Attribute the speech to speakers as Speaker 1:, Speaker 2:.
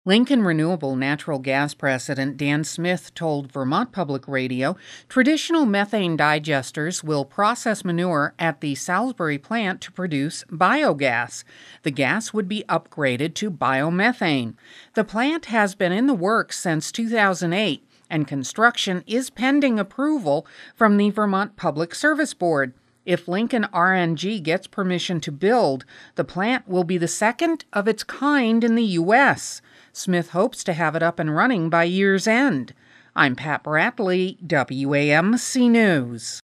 Speaker 1: Lincoln Renewable Natural Gas President Dan Smith told Vermont Public Radio traditional methane digesters will process manure at the Salisbury plant to produce biogas. The gas would be upgraded to biomethane. The plant has been in the works since 2008, and construction is pending approval from the Vermont Public Service Board. If Lincoln RNG gets permission to build, the plant will be the second of its kind in the U.S. Smith hopes to have it up and running by year's end. I'm Pat Bradley, WAMC News.